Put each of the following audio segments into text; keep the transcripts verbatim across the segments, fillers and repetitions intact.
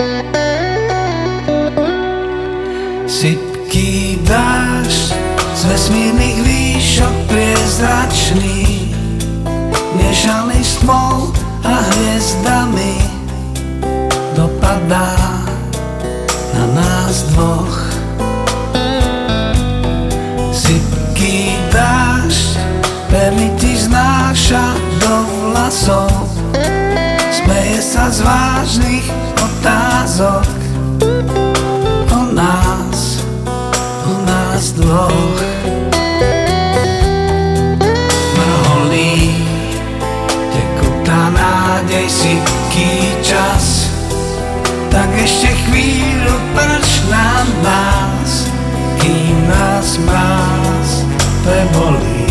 Sypký dážď z vesmírnych výšok priezračný, miešaný s tmou a hviezdami, dopadá na nás dvoch. Sypký dážď perly ti znáša do vlasov, smeje sa z vážnych otázok o nás, o nás dvoch. Mrholí tekutá nádej, sypký čas, tak ešte chvíľu prč na nás, kým nás mráz prebolí.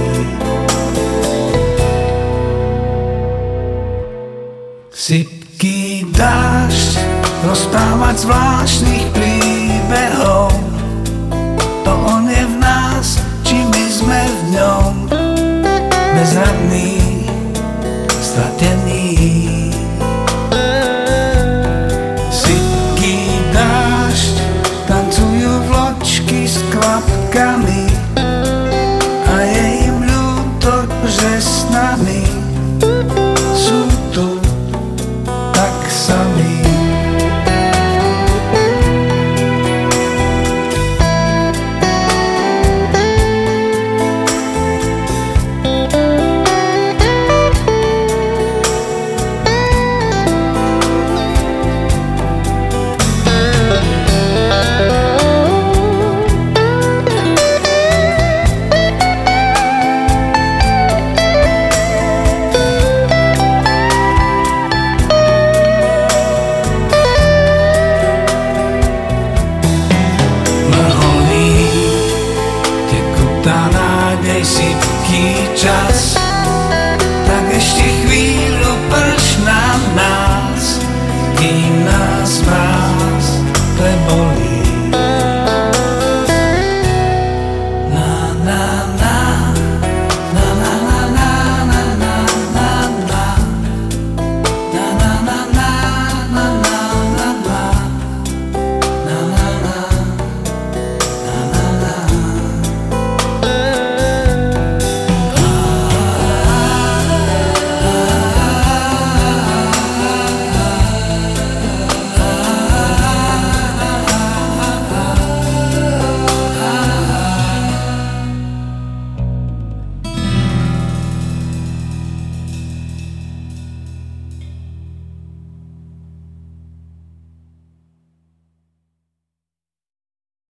Sypký dážď rozprávať zvláštnych príbehov, to on je v nás, či my sme v ňom, bezradný, stratený. Sypký dážď tancujú vločky s kvapkami a je im ľúto, že s nami sú tu tak sami. Sypký čas,